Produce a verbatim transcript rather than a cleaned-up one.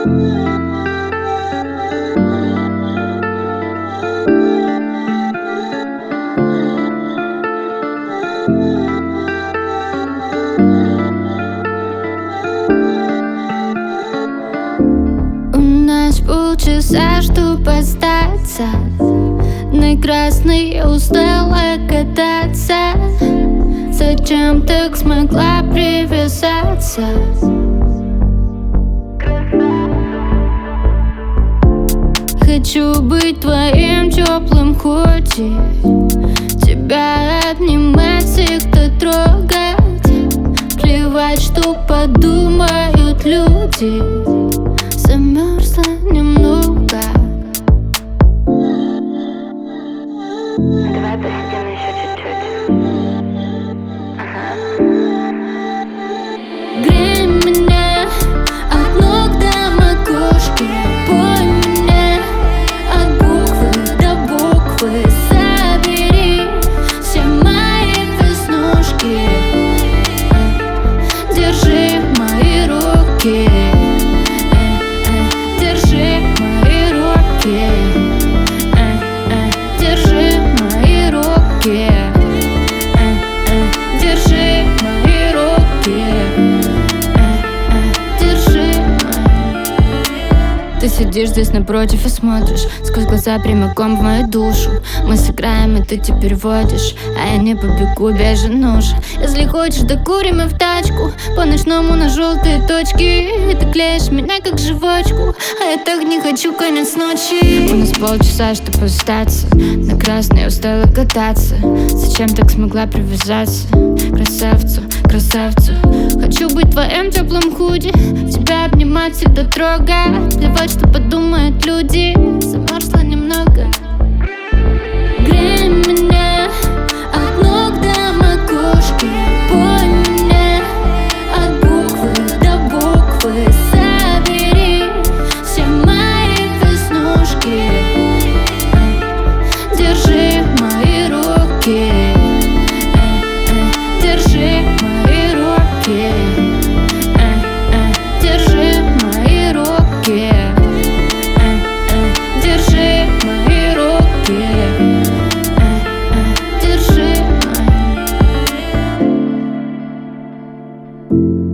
У нас полчаса, чтоб остаться на красной, я устала кататься. Зачем так смогла привязаться? Хочу быть твоим теплым худи, тебя обнимать, всегда трогать. Плевать, что подумают люди. Замерзла немного. Давай посидим еще чуть-чуть. Ага. Грей меня от ног до макушки. Пой меня от буквы до буквы. Собери все мои веснушки. Держи мои руки. Держи мои руки. Держи мои руки. Держи мои руки. Держи мои. Ты сидишь здесь напротив и смотришь сквозь глаза прямиком в мою душу. Мы сыграем, и ты теперь водишь, а я не побегу, бежен уже. Если хочешь, докурим и в тачку по ночному на желтые точки. И ты клеишь меня как живочку, а я так не хочу конец ночи. У нас полчаса, чтобы остаться на красной, я устала кататься. Зачем так смогла привязаться? Красавцу, красавцу. Хочу быть твоим теплым худи, тебя обнимать, всегда трогать. Плевать, что подумают люди. Замерзла немного. Грей меня от ног до макушки. Пой меня от буквы до буквы. Собери все мои веснушки. Держи мои руки. Держи мои руки. Держи мои руки. Держи мои руки. Держи мои.